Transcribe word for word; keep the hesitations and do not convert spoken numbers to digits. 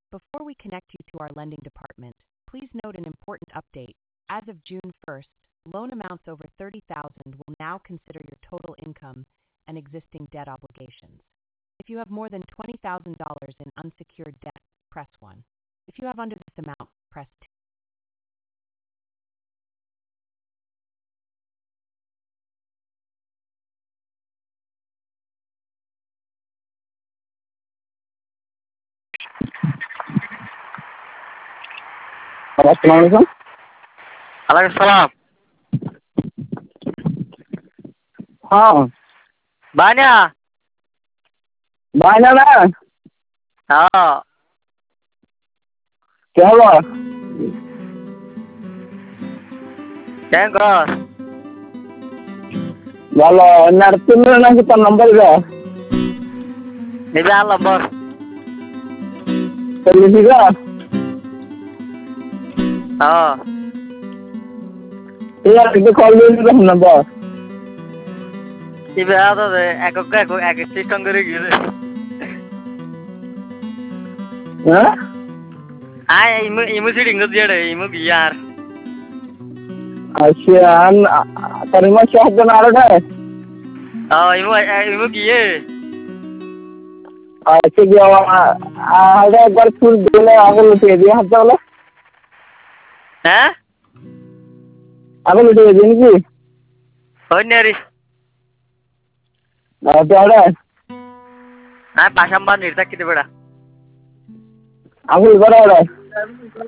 Before we connect you to our lending department, please note an important update. As of June first, loan amounts over thirty thousand dollars will now consider your total income and existing debt obligations. If you have more than twenty thousand dollars in unsecured debt, press one. If you have under this amount, press two. Assalamualaikum. Waalaikumsalam. हाँ Banyak. banyak ना हाँ. क्या हुआ Cengkos. वाला nursing ना kita number का Ni biar bos. polisi का हाँ. यार itu call dulu kan number Ni biar tu deh. Aku aku aku sistem kiri gitu. हाँ Ah, imu imu sih tinggal dia deh. Imu biar. अच्छा terima syah dan ada deh Oh, imu imu kie. अच्छा क्या ada एक बार full देने आगे लुटे दिया हफ्ता वाला Hah? आगे लुटे दिया नहीं Oh nyari. ada ada Ah, pasang ban nirta kita beda. आगे लुटा रहा है